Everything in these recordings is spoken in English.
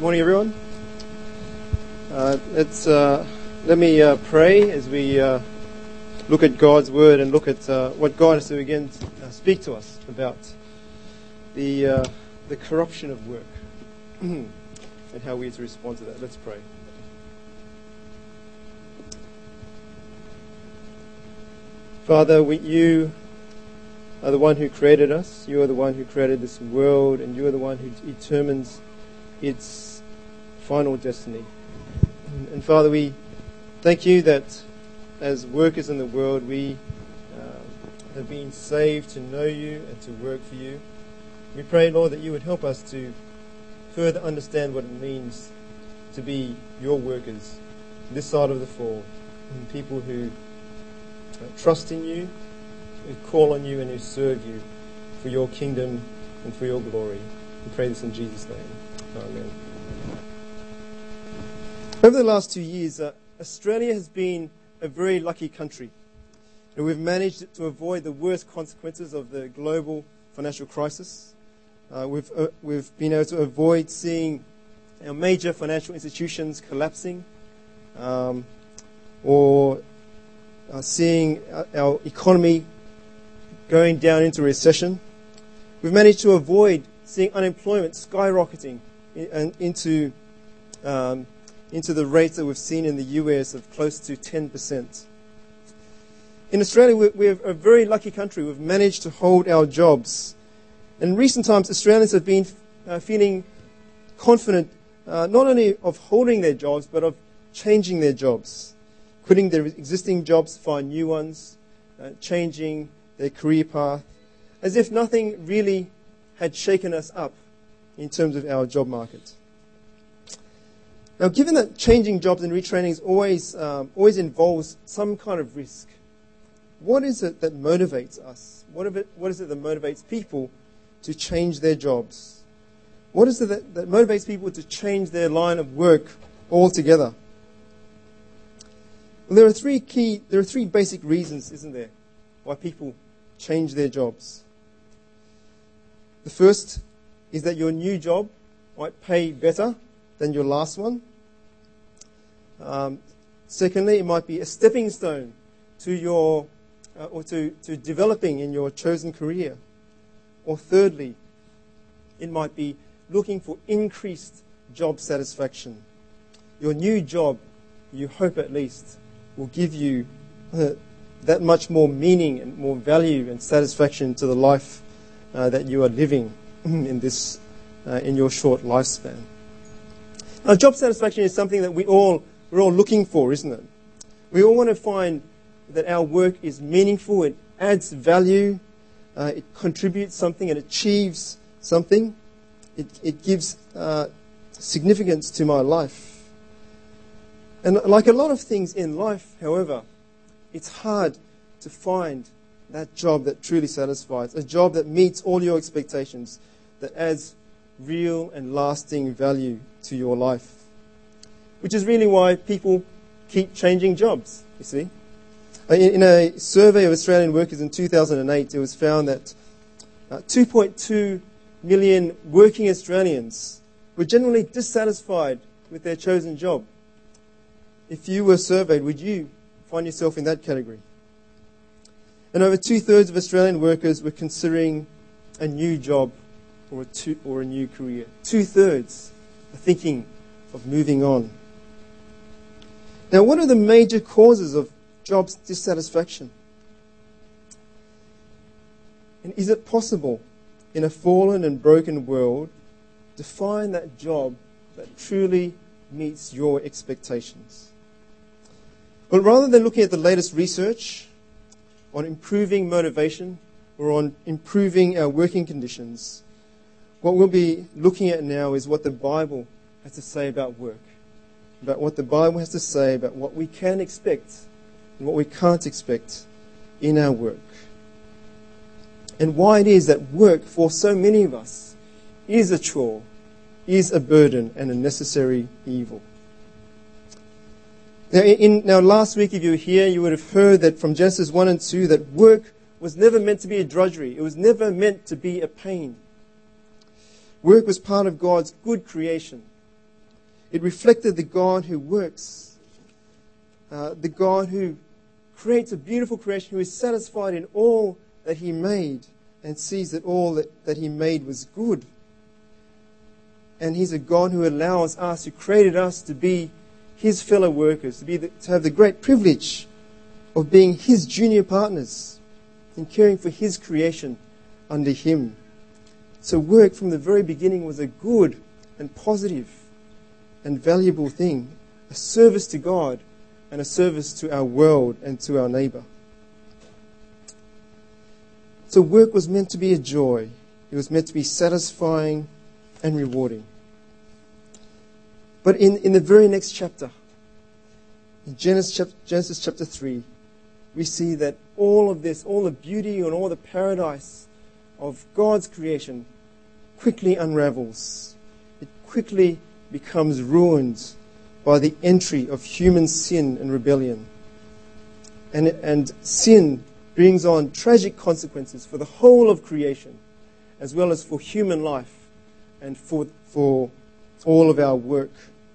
Morning, everyone. Let me pray as we look at God's Word and look at what God has to again speak to us about the corruption of work and how we are to respond to that. Let's pray. Father, you are the one who created us. You are the one who created this world, and you are the one who determines its final destiny. And Father, we thank you that as workers in the world, we have been saved to know you and to work for you. We pray, Lord, that you would help us to further understand what it means to be your workers this side of the fall, and people who trust in you, who call on you and who serve you for your kingdom and for your glory. We pray this in Jesus' name. Amen. Over the last 2 years, Australia has been a very lucky country. And we've managed to avoid the worst consequences of the global financial crisis. We've been able to avoid seeing our major financial institutions collapsing or seeing our economy going down into recession. We've managed to avoid seeing unemployment skyrocketing into the rates that we've seen in the US of close to 10%. In Australia, we're a very lucky country. We've managed to hold our jobs. In recent times, Australians have been feeling confident not only of holding their jobs, but of changing their jobs, quitting their existing jobs to find new ones, changing their career path, as if nothing really had shaken us up in terms of our job market. Now, given that changing jobs and retraining always involves some kind of risk, what is it that motivates us? What is it that motivates people to change their jobs? What is it that motivates people to change their line of work altogether? Well, there are three basic reasons, isn't there, why people change their jobs. The first is that your new job might pay better than your last one. Secondly, it might be a stepping stone to your to developing in your chosen career. Or thirdly, it might be looking for increased job satisfaction. Your new job, you hope at least, will give you that much more meaning and more value and satisfaction to the life that you are living in your short lifespan. Now, job satisfaction is something that we're all looking for, isn't it? We all want to find that our work is meaningful, it adds value, it contributes something, it achieves something. It gives significance to my life. And like a lot of things in life, however, it's hard to find that job that truly satisfies, a job that meets all your expectations, that adds real and lasting value to your life. Which is really why people keep changing jobs, you see. In a survey of Australian workers in 2008, it was found that 2.2 million working Australians were generally dissatisfied with their chosen job. If you were surveyed, would you find yourself in that category? And over 2/3 of Australian workers were considering a new job or a new career. 2/3 are thinking of moving on. Now, what are the major causes of job dissatisfaction? And is it possible in a fallen and broken world to find that job that truly meets your expectations? Well, rather than looking at the latest research on improving motivation or on improving our working conditions, what we'll be looking at now is what the Bible has to say about work, about what the Bible has to say about what we can expect and what we can't expect in our work. And why it is that work, for so many of us, is a chore, is a burden and a necessary evil. Now, last week, if you were here, you would have heard that from Genesis 1 and 2 that work was never meant to be a drudgery. It was never meant to be a pain. Work was part of God's good creation. It reflected the God who works, the God who creates a beautiful creation, who is satisfied in all that he made and sees that all that he made was good. And he's a God who allows us, who created us to be his fellow workers, to have the great privilege of being his junior partners in caring for his creation under him. So work from the very beginning was a good and positive and valuable thing, a service to God and a service to our world and to our neighbor. So work was meant to be a joy. It was meant to be satisfying and rewarding. But in the very next chapter, in Genesis chapter 3, we see that all of this, all the beauty and all the paradise of God's creation quickly unravels. It quickly becomes ruined by the entry of human sin and rebellion. And sin brings on tragic consequences for the whole of creation, as well as for human life and for all of our work.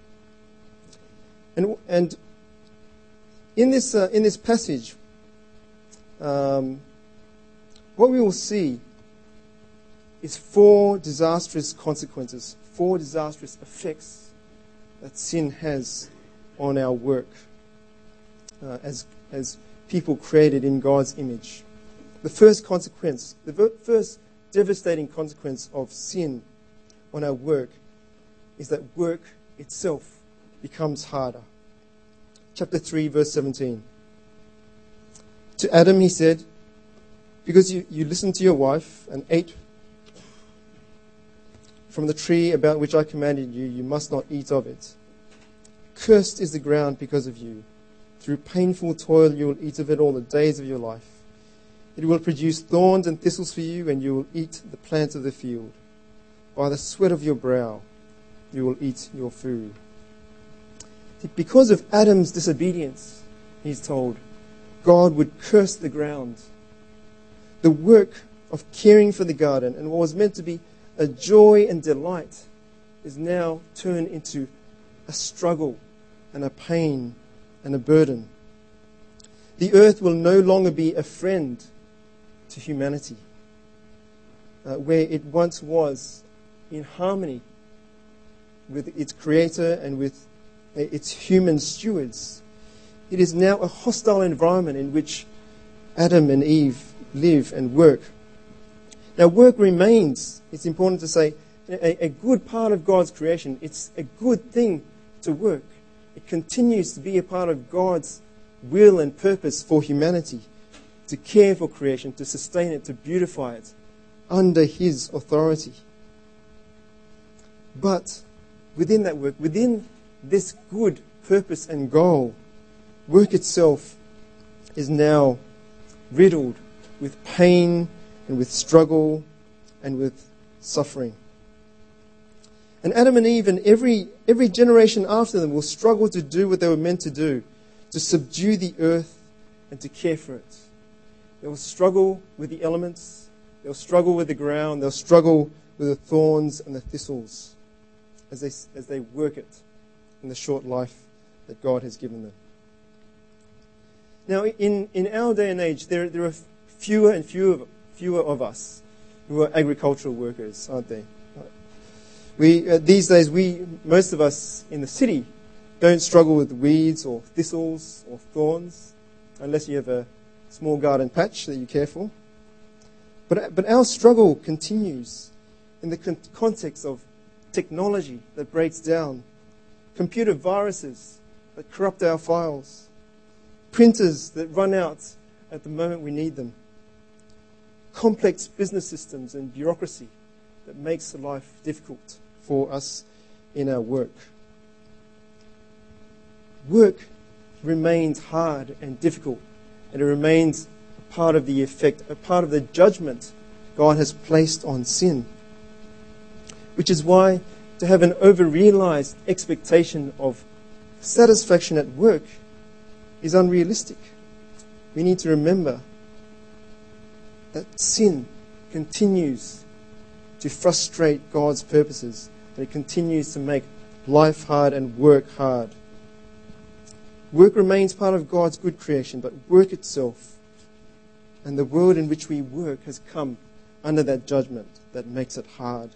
And in this passage, what we will see is 4 disastrous consequences, 4 disastrous effects that sin has on our work as people created in God's image. The first consequence, the first devastating consequence of sin on our work is that work itself becomes harder. Chapter 3, verse 17. To Adam he said, because you listened to your wife and ate from the tree about which I commanded you, you must not eat of it. Cursed is the ground because of you. Through painful toil you will eat of it all the days of your life. It will produce thorns and thistles for you, and you will eat the plants of the field. By the sweat of your brow you will eat your food. Because of Adam's disobedience, he's told, God would curse the ground. The work of caring for the garden and what was meant to be a joy and delight is now turned into a struggle and a pain and a burden. The earth will no longer be a friend to humanity, where it once was in harmony with its creator and with its human stewards. It is now a hostile environment in which Adam and Eve live and work. Now, work remains, it's important to say, a good part of God's creation. It's a good thing to work. It continues to be a part of God's will and purpose for humanity, to care for creation, to sustain it, to beautify it, under his authority. But within that work, within this good purpose and goal, work itself is now riddled with pain and with struggle and with suffering. And Adam and Eve and every generation after them will struggle to do what they were meant to do, to subdue the earth and to care for it. They will struggle with the elements, they'll struggle with the ground, they'll struggle with the thorns and the thistles as they work it in the short life that God has given them. Now, in our day and age, there are fewer and fewer of us who are agricultural workers, aren't there? These days, most of us in the city don't struggle with weeds or thistles or thorns, unless you have a small garden patch that you care for. But our struggle continues in the context of technology that breaks down, computer viruses that corrupt our files, printers that run out at the moment we need them, complex business systems and bureaucracy that makes life difficult for us in our work. Work remains hard and difficult, and it remains a part of the effect, a part of the judgment God has placed on sin. Which is why to have an over-realized expectation of satisfaction at work is unrealistic. We need to remember that sin continues to frustrate God's purposes, and it continues to make life hard and work hard. Work remains part of God's good creation, but work itself and the world in which we work has come under that judgment that makes it hard.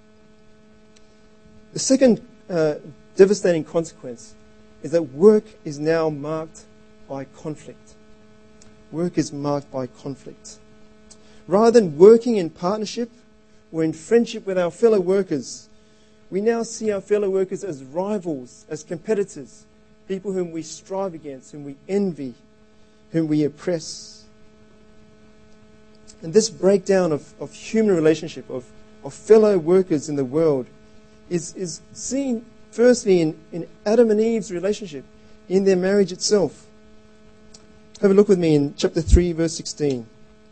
The second devastating consequence is that work is now marked by conflict. Work is marked by conflict. Rather than working in partnership or in friendship with our fellow workers, we now see our fellow workers as rivals, as competitors, people whom we strive against, whom we envy, whom we oppress. And this breakdown of human relationship, of fellow workers in the world, is seen firstly in Adam and Eve's relationship, in their marriage itself. Have a look with me in chapter 3, verse 16.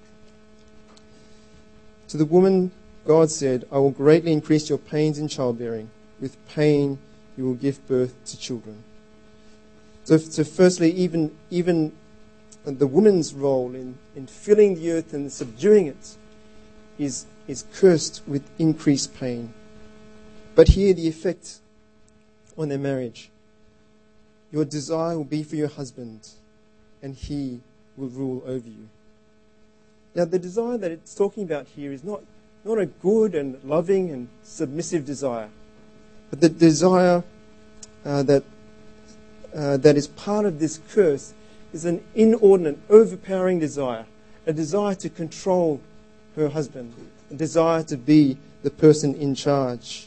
To the woman, God said, I will greatly increase your pains in childbearing. With pain, you will give birth to children. So firstly, even the woman's role in filling the earth and subduing it is cursed with increased pain. But here the effect on their marriage. Your desire will be for your husband, and he will rule over you. Now, the desire that it's talking about here is not a good and loving and submissive desire, but the desire that is part of this curse is an inordinate, overpowering desire, a desire to control her husband, a desire to be the person in charge.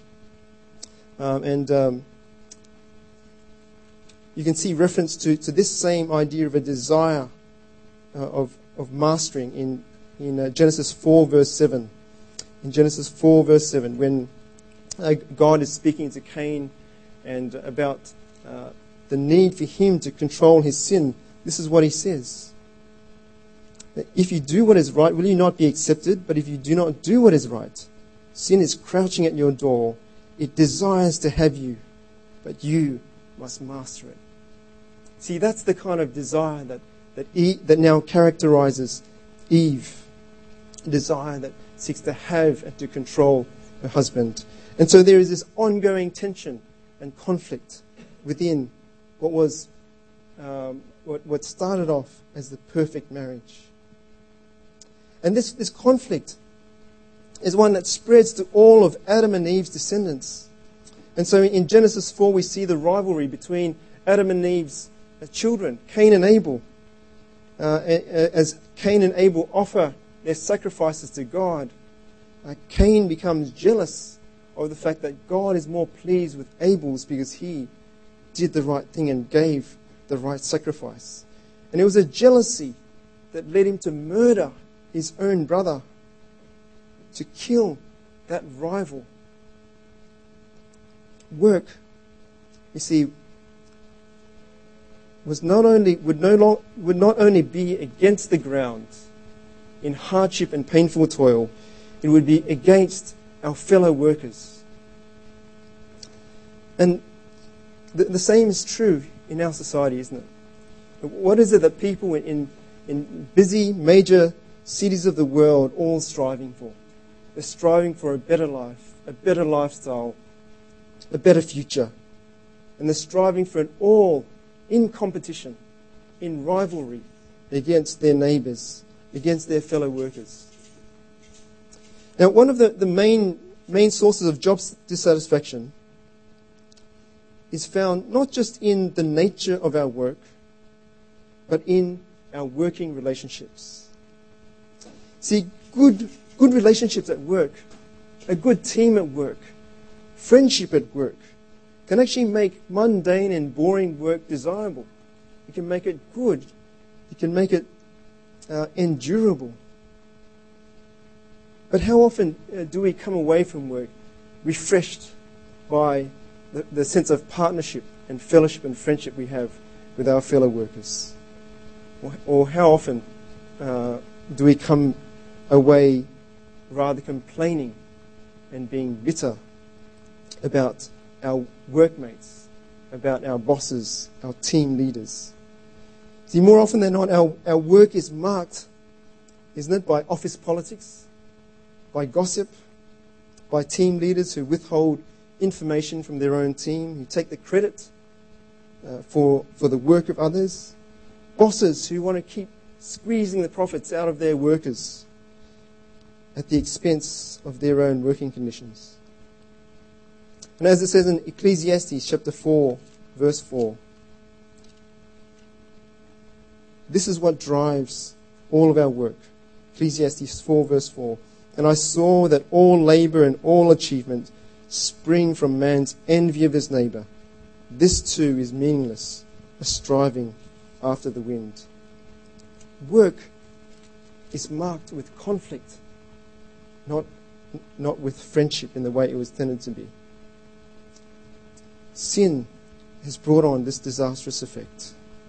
You can see reference to this same idea of a desire of mastering in Genesis 4, verse 7. In Genesis 4, verse 7, when God is speaking to Cain and about the need for him to control his sin, this is what he says. If you do what is right, will you not be accepted? But if you do not do what is right, sin is crouching at your door. It desires to have you, but you must master it. See, that's the kind of desire that now characterizes Eve. A desire that seeks to have and to control her husband. And so there is this ongoing tension and conflict within what was what started off as the perfect marriage. And this conflict is one that spreads to all of Adam and Eve's descendants. And so in Genesis 4, we see the rivalry between Adam and Eve's children, Cain and Abel. As Cain and Abel offer their sacrifices to God, Cain becomes jealous of the fact that God is more pleased with Abel's because he did the right thing and gave the right sacrifice. And it was a jealousy that led him to murder his own brother, to kill that rival. Work, you see, would not only be against the ground in hardship and painful toil, it would be against our fellow workers. And the same is true in our society, isn't it? What is it that people in busy major cities of the world all striving for? They're striving for a better life, a better lifestyle, a better future. And they're striving for it all in competition, in rivalry against their neighbours, against their fellow workers. Now, one of the main sources of job dissatisfaction is found not just in the nature of our work, but in our working relationships. See, good relationships at work, a good team at work, friendship at work, can actually make mundane and boring work desirable. You can make it good. You can make it endurable. But how often do we come away from work refreshed by the sense of partnership and fellowship and friendship we have with our fellow workers? Or how often do we come away rather complaining and being bitter about our workmates, about our bosses, our team leaders? See, more often than not, our work is marked, isn't it, by office politics, by gossip, by team leaders who withhold information from their own team, who take the credit for the work of others. Bosses who want to keep squeezing the profits out of their workers at the expense of their own working conditions. And as it says in Ecclesiastes chapter 4, verse 4, this is what drives all of our work. Ecclesiastes 4, verse 4. And I saw that all labor and all achievement spring from man's envy of his neighbor. This too is meaningless, a striving after the wind. Work is marked with conflict, not with friendship in the way it was intended to be. Sin has brought on this disastrous effect.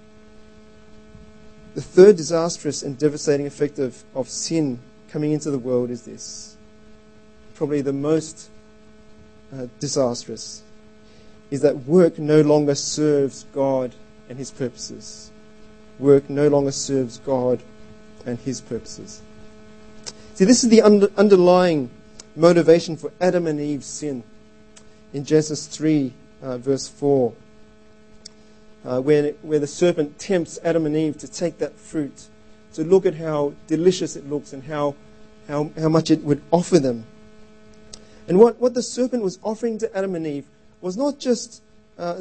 The third disastrous and devastating effect of sin coming into the world is this. Probably the most disastrous is that work no longer serves God and His purposes. Work no longer serves God and His purposes. See, this is the underlying motivation for Adam and Eve's sin. In Genesis 3, verse 4, where the serpent tempts Adam and Eve to take that fruit, to look at how delicious it looks and how much it would offer them. And what the serpent was offering to Adam and Eve was not just a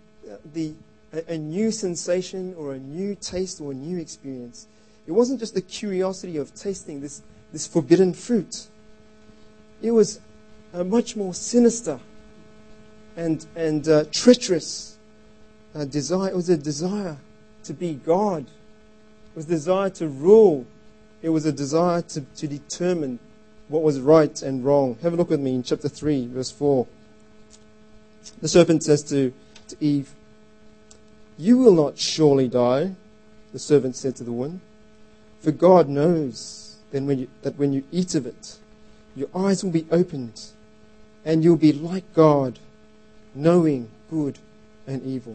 new sensation or a new taste or a new experience. It wasn't just the curiosity of tasting this forbidden fruit. It was a much more sinister and treacherous desire. It was a desire to be God. It was a desire to rule. It was a desire to determine what was right and wrong. Have a look with me in chapter 3, verse 4. The serpent says to Eve, "You will not surely die," the serpent said to the woman, "for God knows that when you eat of it, your eyes will be opened, and you'll be like God, knowing good and evil."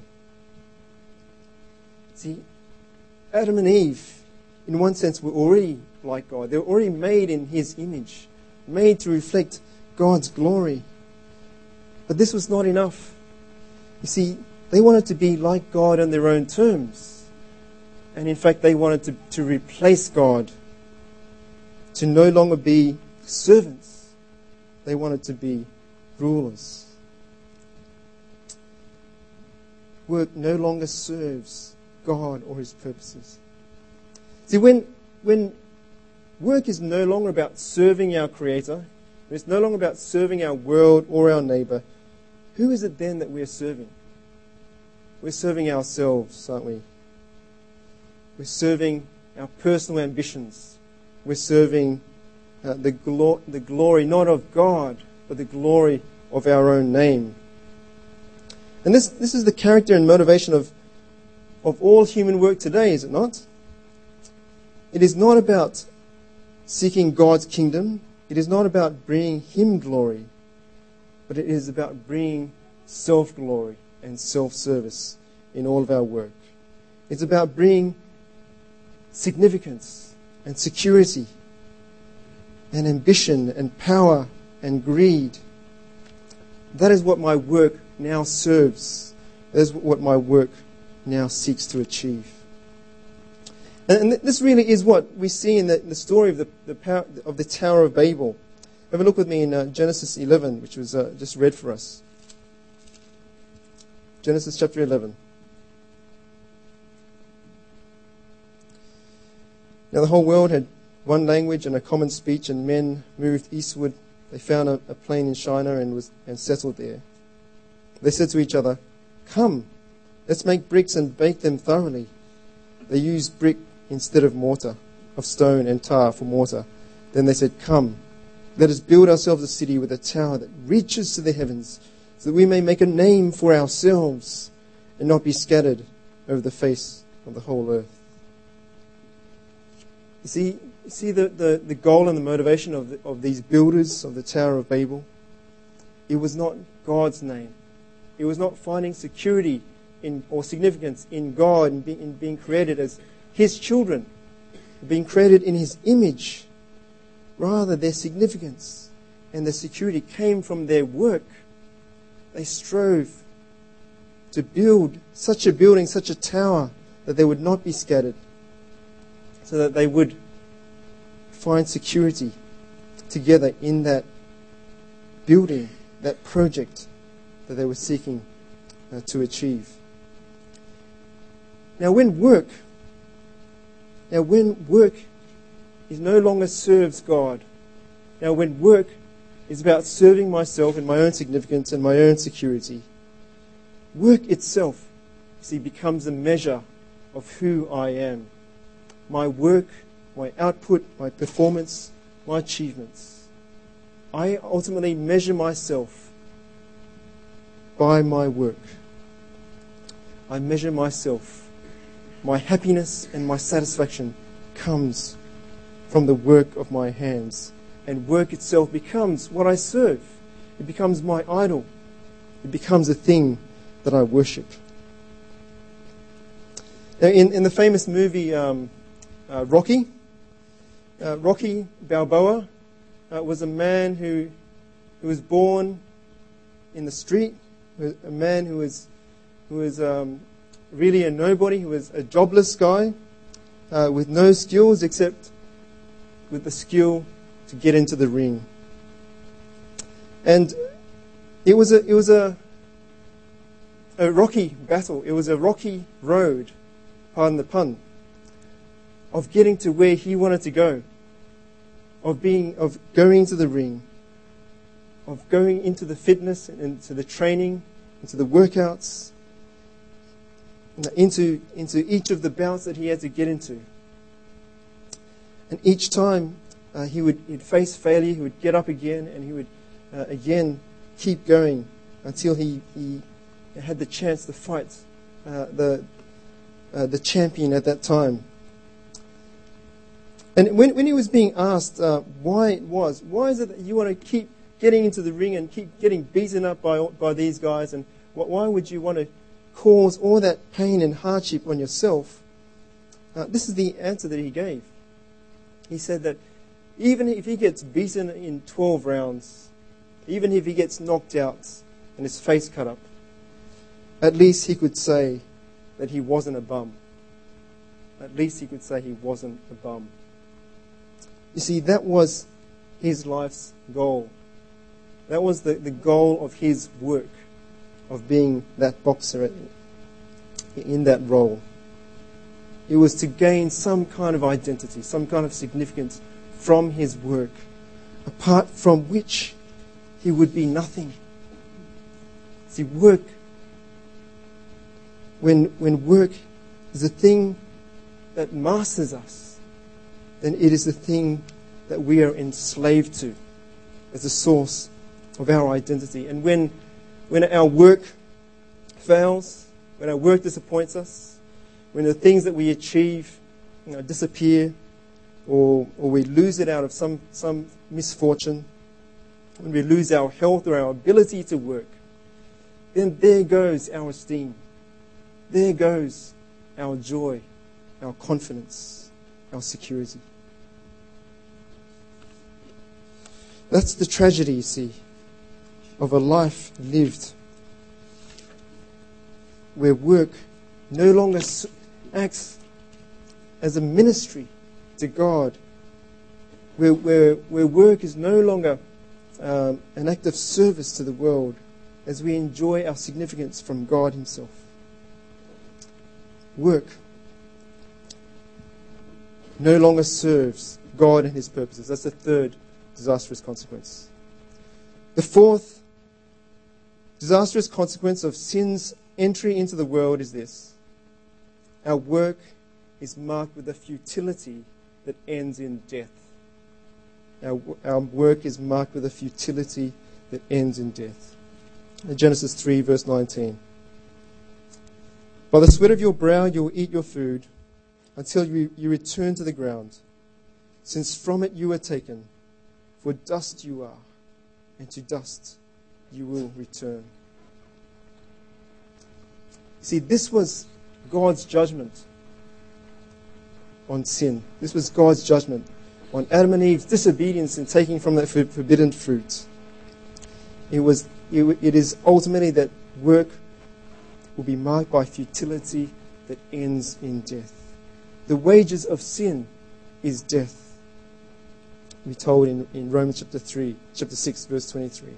See, Adam and Eve, in one sense, were already like God. They were already made in His image, made to reflect God's glory. But this was not enough. You see, they wanted to be like God on their own terms. And in fact, they wanted to replace God, to no longer be servants. They wanted to be rulers. Work no longer serves God or His purposes. See, when work is no longer about serving our Creator, when it's no longer about serving our world or our neighbor, who is it then that we're serving? We're serving ourselves, aren't we? We're serving our personal ambitions. We're serving the glory not of God, but the glory of our own name. And this is the character and motivation of all human work today, is it not? It is not about seeking God's kingdom. It is not about bringing Him glory, but it is about bringing self-glory and self-service in all of our work. It's about bringing significance and security and ambition and power and greed. That is what my work now serves. That is what my work now seeks to achieve. And this really is what we see in the story of the Tower of Babel. Have a look with me in Genesis 11, which was just read for us. Genesis chapter 11. Now the whole world had one language and a common speech, and men moved eastward. They found a plain in Shinar and settled there. They said to each other, "Come, let's make bricks and bake them thoroughly." They used brick instead of mortar, of stone and tar for mortar. Then they said, "Come, let us build ourselves a city with a tower that reaches to the heavens, so that we may make a name for ourselves and not be scattered over the face of the whole earth." You see the goal and the motivation of these builders of the Tower of Babel? It was not God's name. It was not finding security or significance in God and being created as His children, being created in His image. Rather, their significance and their security came from their work. They strove to build such a building, such a tower, that they would not be scattered, so that they would find security together in that building, that project that they were seeking to achieve. Now when work is no longer serves God, now when work is about serving myself and my own significance and my own security, work itself, becomes a measure of who I am. My work, my output, my performance, my achievements. I ultimately measure myself by my work. I measure myself. My happiness and my satisfaction comes from the work of my hands. And work itself becomes what I serve. It becomes my idol. It becomes a thing that I worship. Now, in the famous movie Rocky, Rocky Balboa was a man who was born in the street, a man who was really a nobody, who was a jobless guy with no skills except with the skill to get into the ring. And it was a rocky battle. It was a rocky road, pardon the pun, of getting to where he wanted to go, of going into the ring, of going into the fitness and into the training, into the workouts, into each of the bouts that he had to get into. And each time he'd face failure, he would get up again, and he would again keep going until he had the chance to fight the champion at that time. And when he was being asked why is it that you want to keep getting into the ring and keep getting beaten up by these guys, and why would you want to cause all that pain and hardship on yourself? This is the answer that he gave. He said that even if he gets beaten in 12 rounds, even if he gets knocked out and his face cut up, at least he could say that he wasn't a bum. At least he could say he wasn't a bum. You see, that was his life's goal. That was the goal of his work, of being that boxer in that role. It was to gain some kind of identity, some kind of significance from his work, apart from which he would be nothing. See, work, when work is a thing that masters us, then it is the thing that we are enslaved to as a source of our identity. And when our work fails, when our work disappoints us, when the things that we achieve disappear, or we lose it out of some misfortune, when we lose our health or our ability to work, then there goes our esteem. There goes our joy, our confidence, our security. That's the tragedy, you see, of a life lived where work no longer acts as a ministry to God, where work is no longer an act of service to the world as we enjoy our significance from God Himself. Work no longer serves God and His purposes. That's the third disastrous consequence. The fourth disastrous consequence of sin's entry into the world is this: our work is marked with a futility that ends in death. Our work is marked with a futility that ends in death. Genesis 3, verse 19. By the sweat of your brow you will eat your food until you return to the ground, since from it you were taken. For dust you are, and to dust you will return. See, this was God's judgment on sin. This was God's judgment on Adam and Eve's disobedience in taking from that forbidden fruit. It was it is ultimately that work will be marked by futility that ends in death. The wages of sin is death. We're told in Romans chapter 6, verse 23.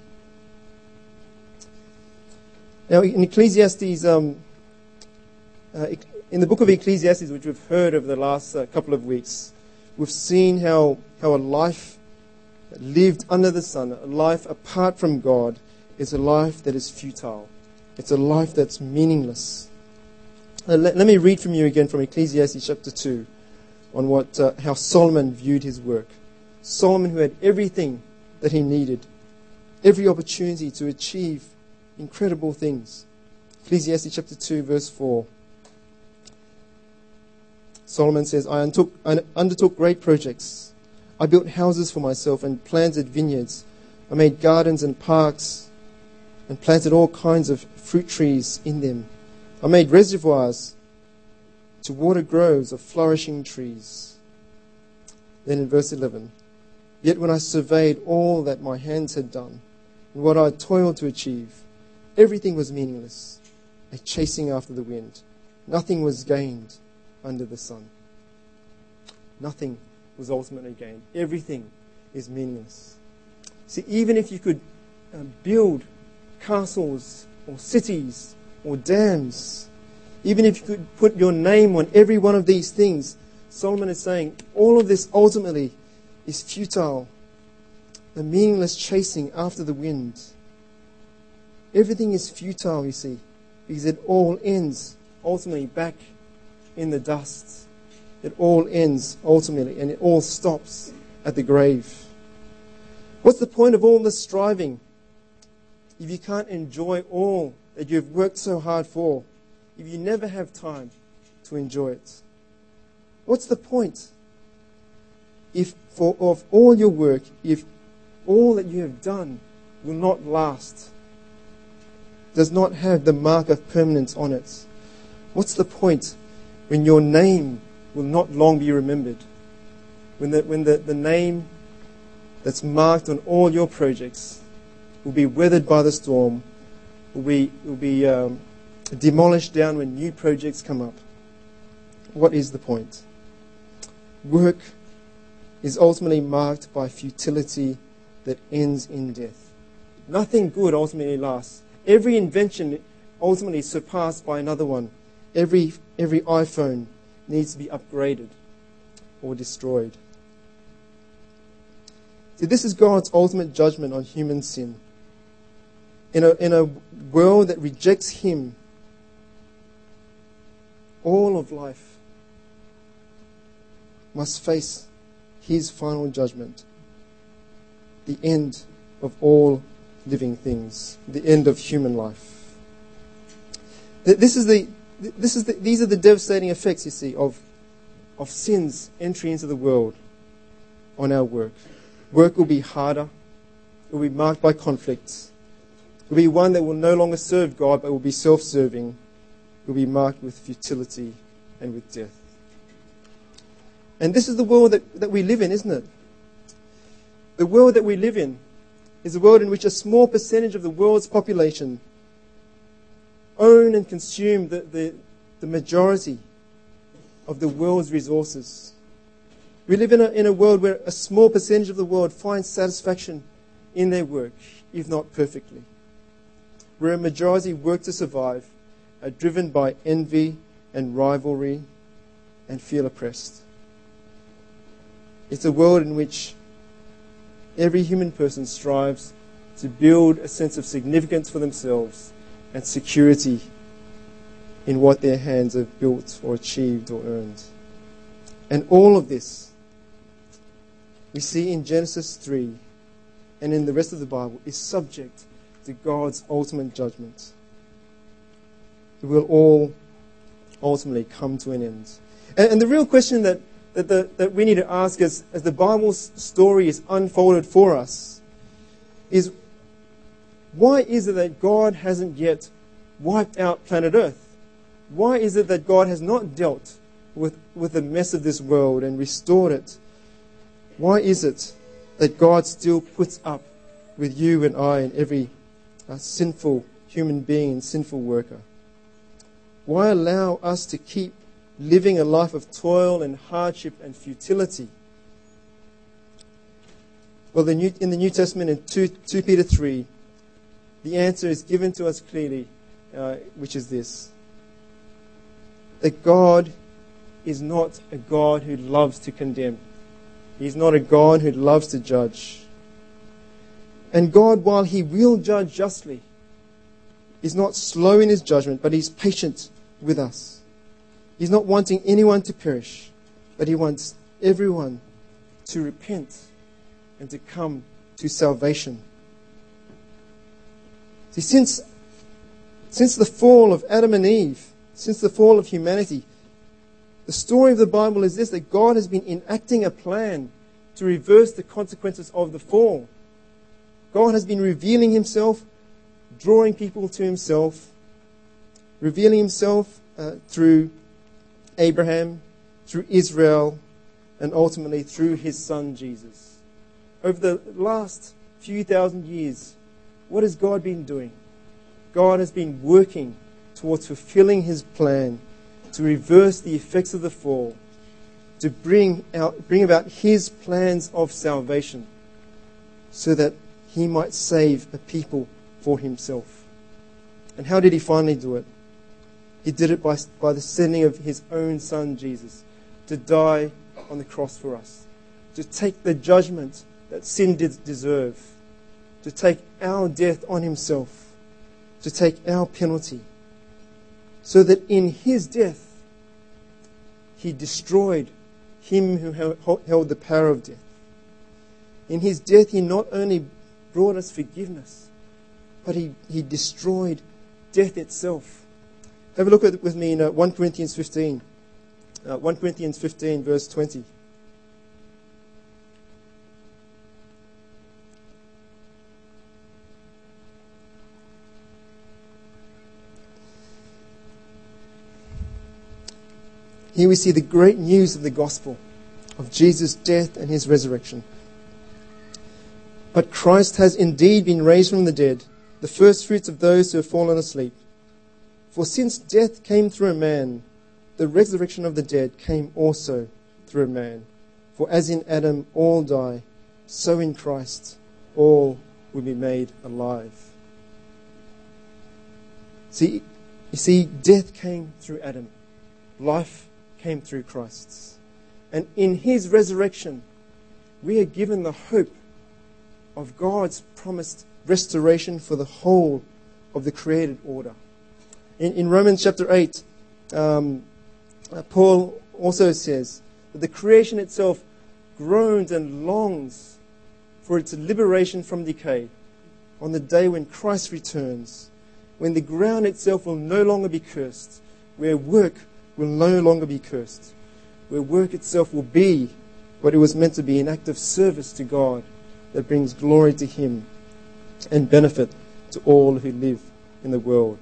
Now, in Ecclesiastes, in the book of Ecclesiastes, which we've heard over the last couple of weeks, we've seen how a life lived under the sun, a life apart from God, is a life that is futile. It's a life that's meaningless. Let me read from you again from Ecclesiastes chapter 2 on how Solomon viewed his work. Solomon, who had everything that he needed, every opportunity to achieve incredible things. Ecclesiastes chapter 2, verse 4. Solomon says, I undertook great projects. I built houses for myself and planted vineyards. I made gardens and parks and planted all kinds of fruit trees in them. I made reservoirs to water groves of flourishing trees. Then in verse 11, yet when I surveyed all that my hands had done and what I had toiled to achieve, everything was meaningless, a chasing after the wind. Nothing was gained under the sun. Nothing was ultimately gained. Everything is meaningless. See, even if you could build castles or cities or dams, even if you could put your name on every one of these things, Solomon is saying all of this ultimately is futile, a meaningless chasing after the wind. Everything is futile, you see, because it all ends ultimately back in the dust. It all ends ultimately, and it all stops at the grave. What's the point of all this striving if you can't enjoy all that you've worked so hard for, if you never have time to enjoy it? What's the point of all your work if all that you have done will not last, does not have the mark of permanence on it? What's the point when your name will not long be remembered? When the name that's marked on all your projects will be weathered by the storm, will be demolished down when new projects come up. What is the point? Work is ultimately marked by futility that ends in death. Nothing good ultimately lasts. Every invention ultimately is surpassed by another one. Every iPhone needs to be upgraded or destroyed. See, this is God's ultimate judgment on human sin. In a world that rejects Him, all of life must face His final judgment. The end of all living things. The end of human life. These are the devastating effects, you see, of sin's entry into the world on our work. Work will be harder. It will be marked by conflicts. It will be one that will no longer serve God, but will be self-serving. It will be marked with futility and with death. And this is the world that we live in, isn't it? The world that we live in is a world in which a small percentage of the world's population own and consume the majority of the world's resources. We live in a world where a small percentage of the world finds satisfaction in their work, if not perfectly. Where a majority work to survive, are driven by envy and rivalry and feel oppressed. It's a world in which every human person strives to build a sense of significance for themselves and security in what their hands have built or achieved or earned. And all of this we see in Genesis 3 and in the rest of the Bible is subject to God's ultimate judgment. It will all ultimately come to an end. And the real question that we need to ask as the Bible's story is unfolded for us is, why is it that God hasn't yet wiped out planet Earth? Why is it that God has not dealt with the mess of this world and restored it? Why is it that God still puts up with you and I and every a sinful human being and sinful worker? Why allow us to keep living a life of toil and hardship and futility? Well, in the New Testament, in 2 Peter 3, the answer is given to us clearly, which is this: that God is not a God who loves to condemn. He's not a God who loves to judge. And God, while He will judge justly, is not slow in His judgment, but He's patient with us. He's not wanting anyone to perish, but He wants everyone to repent and to come to salvation. See, since the fall of Adam and Eve, since the fall of humanity, the story of the Bible is this: that God has been enacting a plan to reverse the consequences of the fall. God has been revealing Himself, drawing people to Himself, revealing Himself through Abraham, through Israel, and ultimately through His Son Jesus. Over the last few thousand years, what has God been doing? God has been working towards fulfilling His plan to reverse the effects of the fall, to bring about His plans of salvation, so that He might save a people for Himself. And how did He finally do it? He did it by the sending of His own Son, Jesus, to die on the cross for us, to take the judgment that sin did deserve, to take our death on Himself, to take our penalty, so that in His death He destroyed him who held the power of death. In His death He not only brought us forgiveness, but He destroyed death itself. Have a look at it with me in 1 Corinthians 15. 1 Corinthians 15, verse 20. Here we see the great news of the gospel, of Jesus' death and His resurrection. But Christ has indeed been raised from the dead, the first fruits of those who have fallen asleep. For since death came through a man, the resurrection of the dead came also through a man. For as in Adam all die, so in Christ all will be made alive. You see, death came through Adam. Life came through Christ. And in His resurrection, we are given the hope of God's promised restoration for the whole of the created order. In Romans chapter 8, Paul also says that the creation itself groans and longs for its liberation from decay on the day when Christ returns, when the ground itself will no longer be cursed, where work will no longer be cursed, where work itself will be what it was meant to be, an act of service to God that brings glory to Him and benefit to all who live in the world.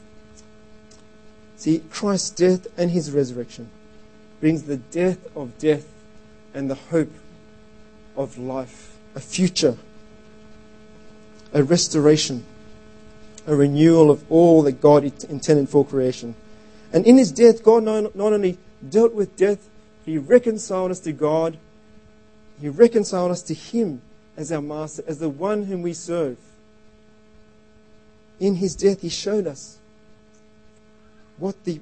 See, Christ's death and His resurrection brings the death of death and the hope of life, a future, a restoration, a renewal of all that God intended for creation. And in His death, God not only dealt with death, He reconciled us to God. He reconciled us to Him as our Master, as the one whom we serve. In His death, He showed us what the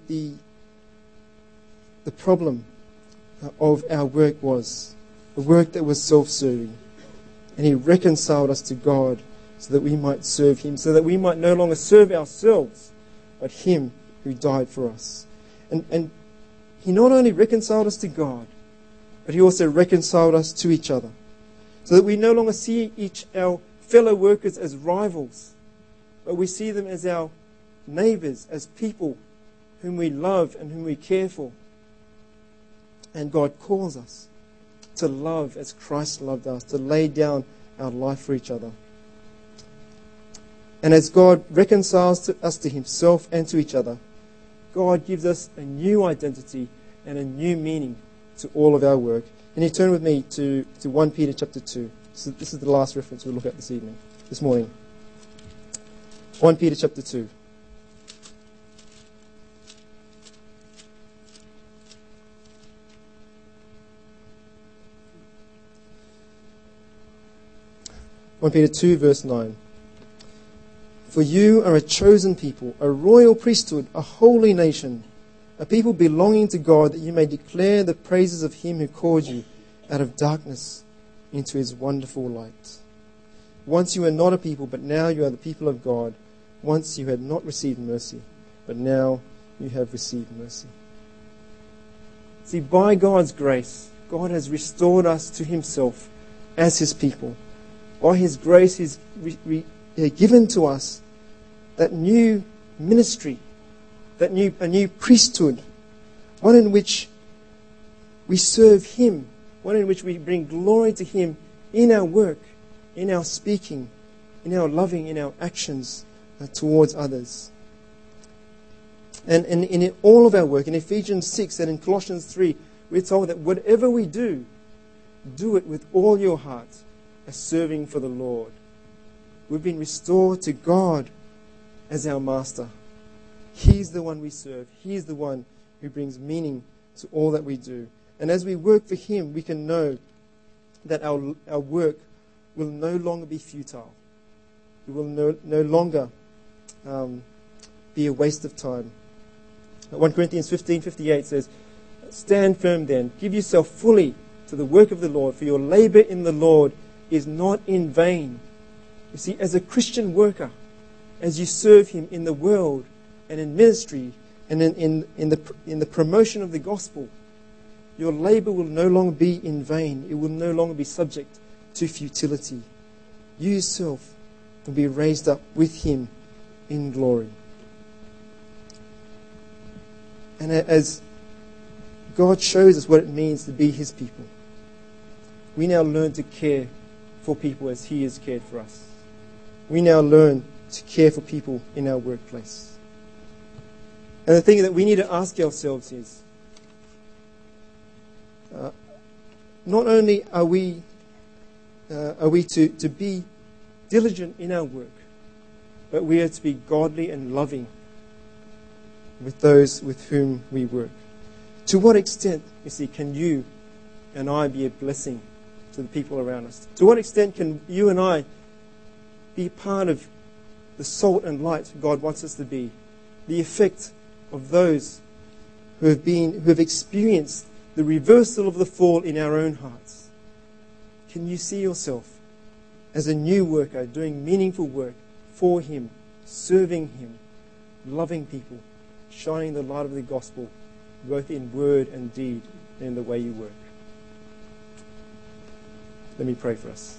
problem of our work was, a work that was self-serving. And He reconciled us to God so that we might serve Him, so that we might no longer serve ourselves, but Him who died for us. And He not only reconciled us to God, but He also reconciled us to each other, so that we no longer see our fellow workers as rivals, but we see them as our neighbors, as people whom we love and whom we care for. And God calls us to love as Christ loved us, to lay down our life for each other. And as God reconciles us to Himself and to each other, God gives us a new identity and a new meaning to all of our work. And you turn with me to 1 Peter chapter 2. So this is the last reference we'll look at this morning. 1 Peter chapter 2. Peter 2 verse 9. For you are a chosen people, a royal priesthood, a holy nation, a people belonging to God, that you may declare the praises of him who called you out of darkness into his wonderful light. Once you were not a people, but now you are the people of God. Once you had not received mercy, but now you have received mercy. See, by God's grace, God has restored us to himself as his people. By his grace, he's given to us that new ministry, a new priesthood, one in which we serve him, one in which we bring glory to him in our work, in our speaking, in our loving, in our actions towards others. And in all of our work, in Ephesians 6 and in Colossians 3, we're told that whatever we do, do it with all your heart, as serving for the Lord. We've been restored to God as our master. He's the one we serve. He's the one who brings meaning to all that we do. And as we work for him, we can know that our work will no longer be futile. It will no longer be a waste of time. 1 Corinthians 15:58 says, stand firm then, give yourself fully to the work of the Lord, for your labor in the Lord is not in vain. You see, as a Christian worker, as you serve him in the world and in ministry and in the promotion of the gospel, your labor will no longer be in vain. It will no longer be subject to futility. You yourself will be raised up with him in glory. And as God shows us what it means to be his people, we now learn to care for people as he has cared for us. We now learn to care for people in our workplace. And the thing that we need to ask ourselves is, not only are we to be diligent in our work, but we are to be godly and loving with those with whom we work. To what extent, you see, can you and I be a blessing to the people around us? To what extent can you and I be part of the salt and light God wants us to be? The effect of those who have experienced the reversal of the fall in our own hearts. Can you see yourself as a new worker doing meaningful work for him, serving him, loving people, shining the light of the gospel both in word and deed and in the way you work? Let me pray for us.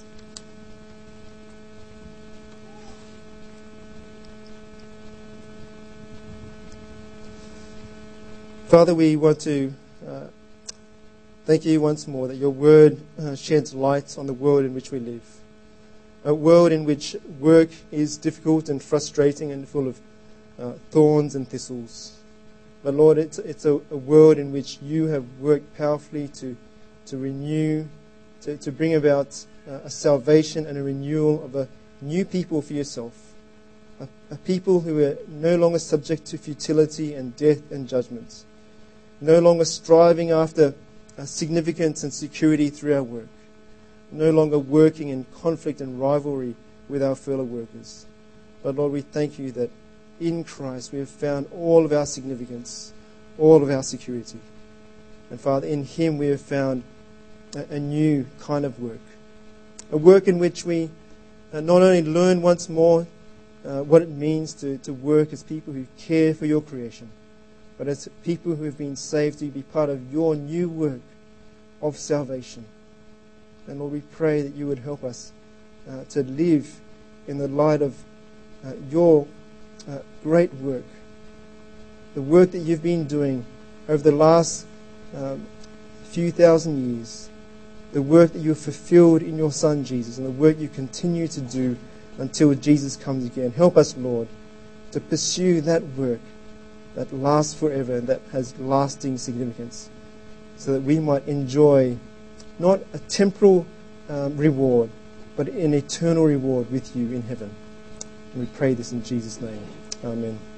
Father, we want to thank you once more that your word sheds light on the world in which we live. A world in which work is difficult and frustrating and full of thorns and thistles. But Lord, it's a world in which you have worked powerfully to renew, to bring about a salvation and a renewal of a new people for yourself. A people who are no longer subject to futility and death and judgment. No longer striving after significance and security through our work. No longer working in conflict and rivalry with our fellow workers. But Lord, we thank you that in Christ we have found all of our significance, all of our security. And Father, in him we have found a new kind of work. A work in which we not only learn once more what it means to work as people who care for your creation, but as people who have been saved to be part of your new work of salvation. And Lord, we pray that you would help us to live in the light of your great work, the work that you've been doing over the last few thousand years, the work that you have fulfilled in your Son Jesus, and the work you continue to do until Jesus comes again. Help us, Lord, to pursue that work that lasts forever and that has lasting significance, so that we might enjoy not a temporal reward, but an eternal reward with you in heaven. And we pray this in Jesus' name. Amen.